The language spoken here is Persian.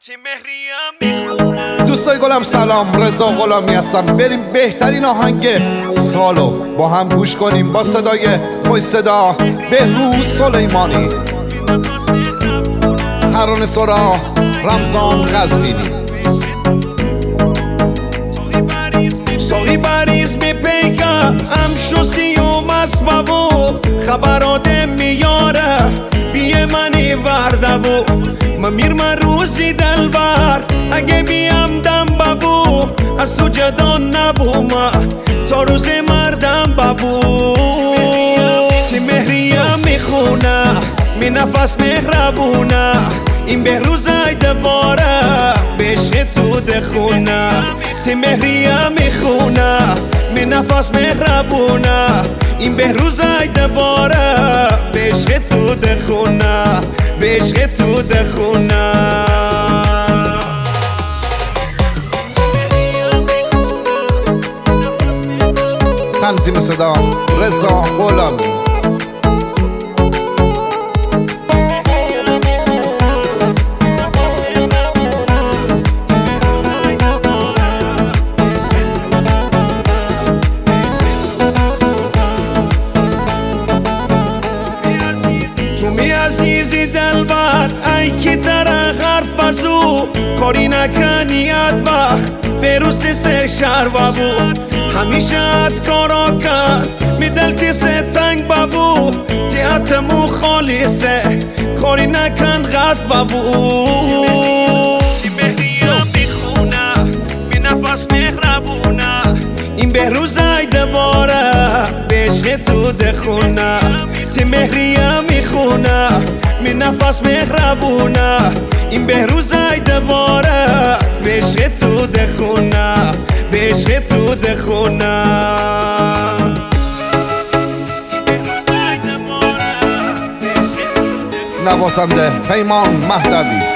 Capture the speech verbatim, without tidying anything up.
دوستای گلم سلام، رضا غلامی هستم. بریم بهترین آهنگ سالو با هم گوش کنیم با صدای خوش صدا بهروز سلیمانی، ترانه سرا رمضان قزوینی. ساقی بریز می پیکا ام شوسی و مسبابو خبرات میاره بیه منی وردبو ممیر من روزی دلبر اگه بیم دم بابو از تو جدا نبوما تا روز مردم بابو تی مهریم میخونه می نفس مهربونه این بهروز ای دواره بشه تو دخونه تی مهریم میخونه می نفس مهربونه این بهروز ای دواره بشه تو دخونه بشه تو دخونه. تنظیم صدا رضا غلامی. عزیزی دلبر ای که در غرب بزو کاری نکنی اد وقت به روز سه شهر بابو همیشه اد کارا کن می دل تیسه تنگ بابو تیاتمو خالیسه کاری نکن غد بابو تی مهریم میخونه می نفس مهربونه این بهروز ای دواره بشه تو دخونه تی مهریم میخونه می نفس مهربونه این بهروز ای دواره بشه تو دخونه بشه تو دخونه. نوازنده پیمان مهدوی.